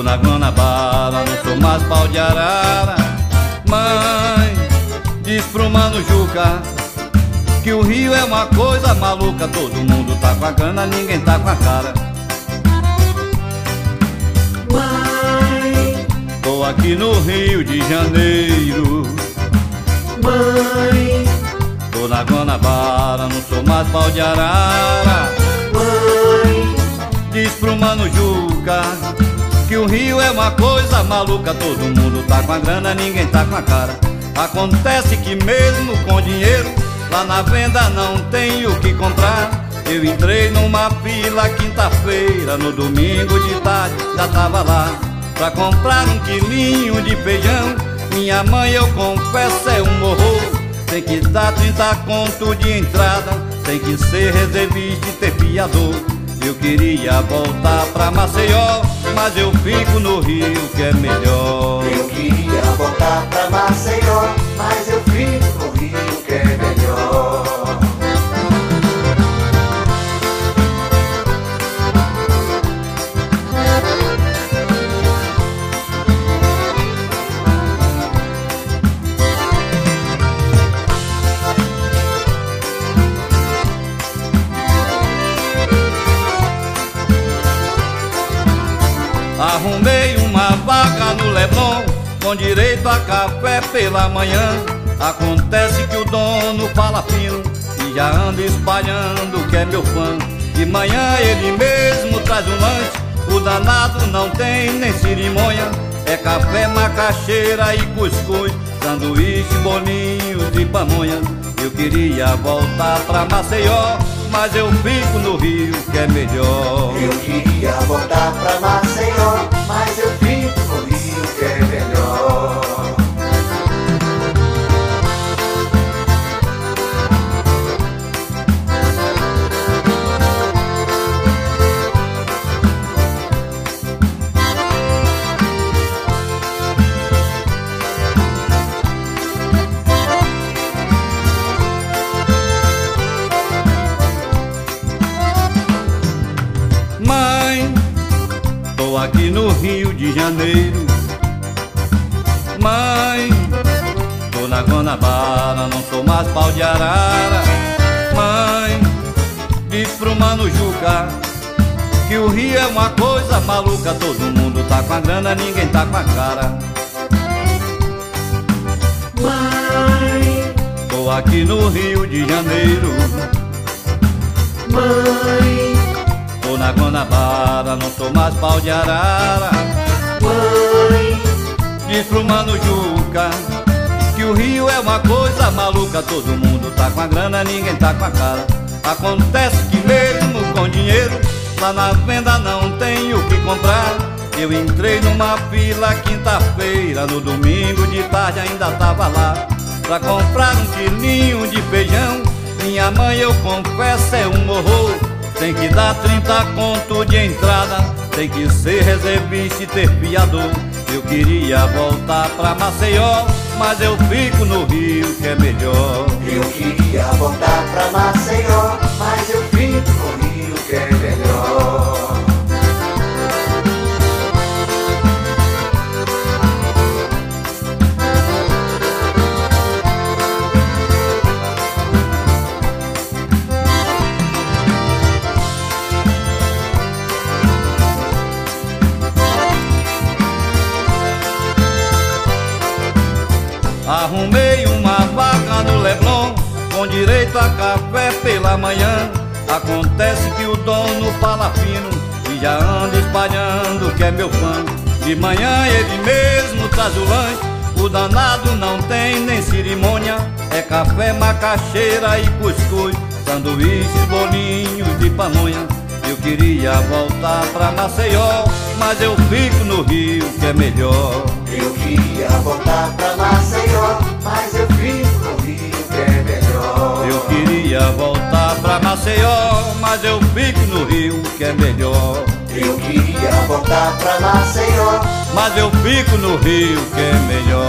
na Guanabara, não sou mais pau de arara. Mãe, diz pro Mano Juca que o Rio é uma coisa maluca. Todo mundo tá com a grana, ninguém tá com a cara. Mãe, tô aqui no Rio de Janeiro. Mãe, tô na Guanabara, não sou mais pau de arara. Mãe, diz pro Mano Juca que o Rio é uma coisa maluca. Todo mundo tá com a grana, ninguém tá com a cara. Acontece que mesmo com dinheiro, lá na venda não tem o que comprar. Eu entrei numa fila quinta-feira, no domingo de tarde já tava lá pra comprar um quilinho de feijão. Minha mãe, eu confesso, é um horror. Tem que dar 30 conto de entrada, tem que ser reservista e ter fiador. Eu queria voltar pra Maceió, mas eu fico no Rio que é melhor. eu queria voltar pra Maceió, mas eu fico no Rio que é melhor. Arrumei uma vaga no Leblon, com direito a café pela manhã. Acontece que o dono fala fino e já anda espalhando que é meu fã. De manhã ele mesmo traz um lanche, o danado não tem nem cerimônia. É café, macaxeira e cuscuz, sanduíche, bolinhos e pamonha. Eu queria voltar pra Maceió, mas eu fico no Rio que é melhor. Eu queria voltar pra Maceió, mas eu fico no Rio que é melhor. Mãe, tô aqui no Rio de Janeiro. Mãe, tô na Guanabara, não sou mais pau de arara. Mãe, diz pro Mano Juca que o Rio é uma coisa maluca. Todo mundo tá com a grana, ninguém tá com a cara. Mãe, tô aqui no Rio de Janeiro. mãe, tô na Guanabara, não sou mais pau de arara. mãe, diz pro Mano Juca que o Rio é uma coisa maluca. Todo mundo tá com a grana, ninguém tá com a cara. Acontece que mesmo com dinheiro, lá na venda não tem o que comprar. Eu entrei numa fila quinta-feira, no domingo de tarde ainda tava lá pra comprar um quilinho de feijão. Minha mãe, eu confesso, é um horror. Tem que dar 30 conto de entrada, tem que ser reservista e ter fiador. Eu queria voltar pra Maceió, mas eu fico no Rio que é melhor. eu queria voltar pra Maceió, mas eu fico no Rio que é melhor. Arrumei uma vaga no Leblon, com direito a café pela manhã. Acontece que o dono fala fino e já anda espalhando que é meu fã. De manhã ele mesmo traz o lanche, o danado não tem nem cerimônia. É café, macaxeira e cuscuz, sanduíches, bolinhos de pamonha. Eu queria voltar pra Maceió, mas eu fico no Rio que é melhor. Eu queria voltar pra Maceió, mas eu fico no Rio que é melhor. Eu queria voltar pra Maceió, mas eu fico no Rio que é melhor. Eu queria voltar pra Maceió, mas eu fico no Rio que é melhor.